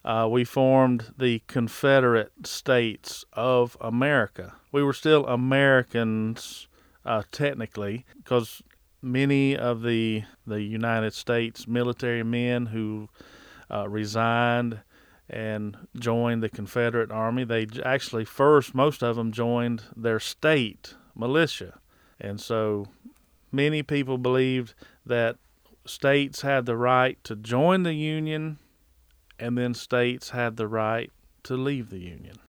we formed the Confederate States of America. We were still Americans technically, because many of the United States military men who resigned and joined the Confederate Army, they actually first, most of them joined their state militia. And so many people believed that states had the right to join the Union, and then states had the right to leave the Union.